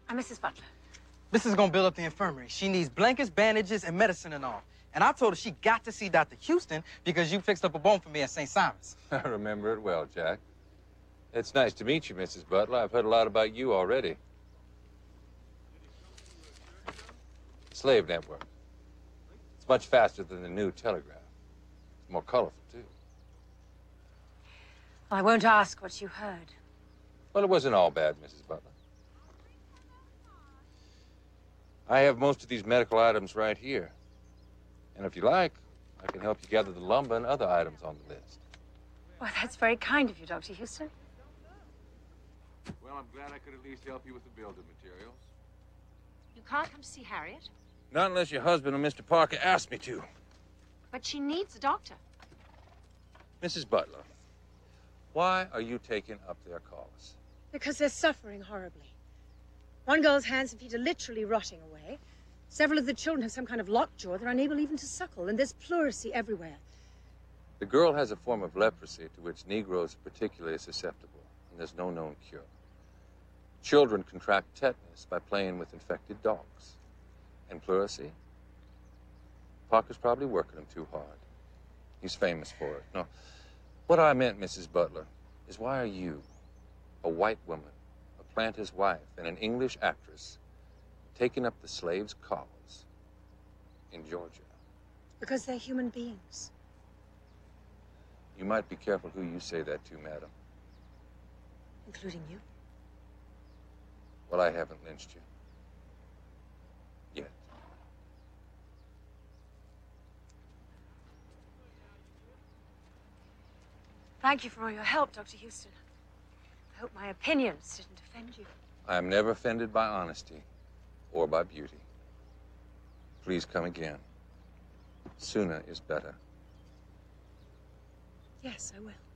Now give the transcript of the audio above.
I'm Mrs. Butler. This is gonna build up the infirmary. She needs blankets, bandages, and medicine and all. And I told her she got to see Dr. Houston because you fixed up a bone for me at St. Simon's. I remember it well, Jack. It's nice to meet you, Mrs. Butler. I've heard a lot about you already. Slave network. It's much faster than the new telegraph. It's more colorful, too. I won't ask what you heard. Well, it wasn't all bad, Mrs. Butler. I have most of these medical items right here. And if you like, I can help you gather the lumber and other items on the list. Well, that's very kind of you, Dr. Houston. Well, I'm glad I could at least help you with the building materials. You can't come to see Harriet? Not unless your husband or Mr. Parker asked me to. But she needs a doctor. Mrs. Butler, why are you taking up their cause? Because they're suffering horribly. One girl's hands and feet are literally rotting away. Several of the children have some kind of lockjaw. They're unable even to suckle, and there's pleurisy everywhere. The girl has a form of leprosy to which Negroes are particularly susceptible, and there's no known cure. Children contract tetanus by playing with infected dogs. And pleurisy? Parker's probably working him too hard. He's famous for it. No, what I meant, Mrs. Butler, is why are you, a white woman, a planter's wife, and an English actress, taking up the slaves' cause in Georgia? Because they're human beings. You might be careful who you say that to, madam. Including you. Well, I haven't lynched you. Yet. Thank you for all your help, Dr. Houston. I hope my opinions didn't offend you. I am never offended by honesty or by beauty. Please come again. Sooner is better. Yes, I will.